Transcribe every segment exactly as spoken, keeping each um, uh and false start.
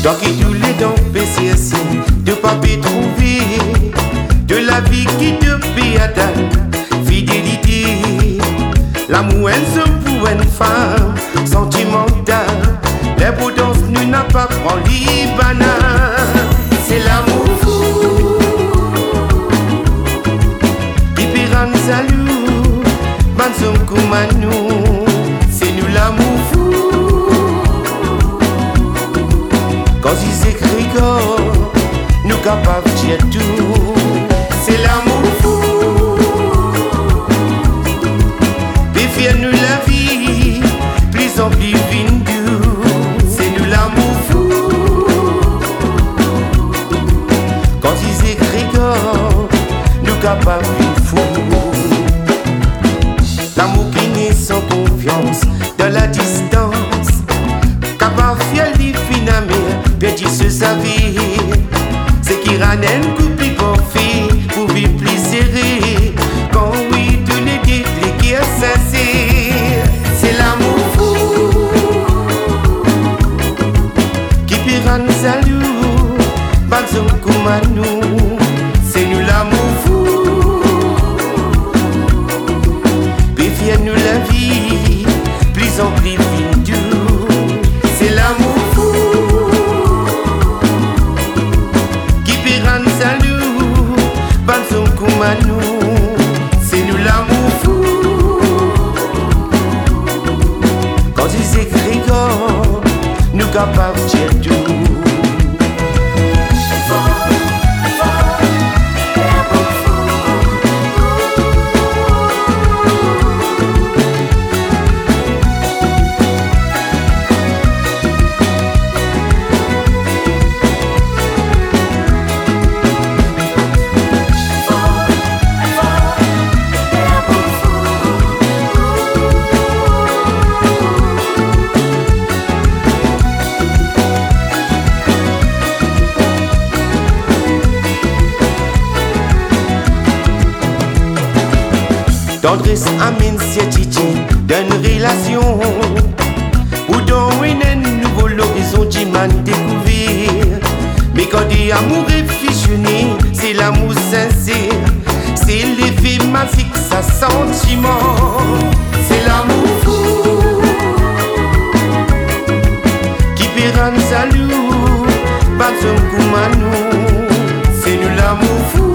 qui tous les dents P C S, de pas trouver de la vie qui te paie à ta fidélité. L'amour est pour une femme sentimentale. Les beaux danses nous n'a pas pris Libanais. C'est l'amour fou qui peut rendre salut. Bansom Koumanou, c'est nous l'amour fou. Quand ils écrivent, nous capables de dire tout. C'est l'amour fou. Défiez-nous la vie, plus en plus vindu. C'est nous l'amour fou. Quand ils écrivent, nous capables de fou. L'amour qui naît sans confiance, dans la distance, capable de faire les finalement, perdu se savir. C'est qui ramène couple pour faire, pour vivre plus serré. Quand oui, tous les déclés qui est sincère. C'est l'amour fou qui peut rendre salut. Bansom Koumanou, c'est nous l'amour fou. Nous la vie, plus en plus vindu. C'est l'amour fou qui peut rendre salut. Bansom Koumanou, c'est nous l'amour fou. Quand ils écrivent, nous capables de dire tout. Tendresse amène certitude d'une relation ou dans un nouveau horizon d'humain découvert. Mais quand des amours est fusionné, c'est l'amour sincère. C'est l'effet magique, ça sentiment. C'est l'amour fou qui peut rendre salut. Bansom Koumanou, c'est nous l'amour fou.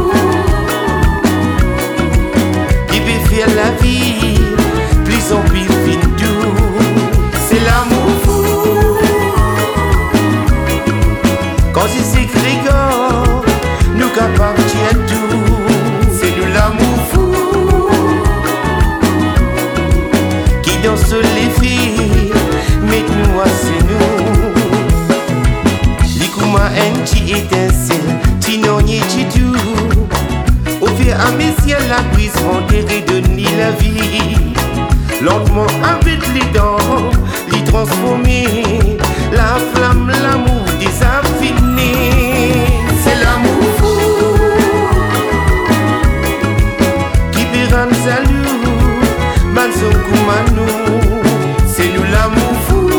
La vie, plus en plus vindu. C'est l'amour fou. Quand ils s'écrivent, nous capables de dire tout. C'est nous l'amour fou qui danse les filles, mais nous c'est nous. L'ikouma en ti étincelle, ti non y ti tout. Au fur et à mesure la brise enterrée de ni la vie. Lentement avec les dents, l'y transformer. La flamme, l'amour désaffiné. C'est l'amour fou qui peut rendre salut. Bansom Koumanou, c'est nous l'amour fou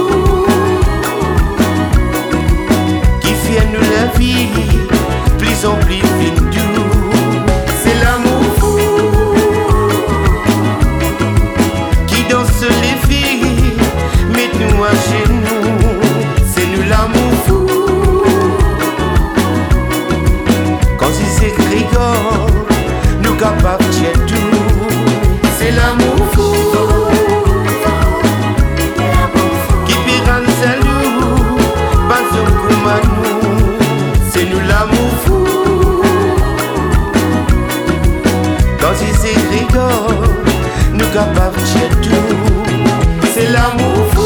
qui fait nous la vie, plus en plus vindu. Chez nous, c'est nous l'amour fou. Quand ils écrivent, nous capables de dire tout. C'est l'amour fou qui peut rendre salut. Bansom Koumanou, c'est nous l'amour fou. Quand ils écrivent, nous capables de dire tout. C'est l'amour fou.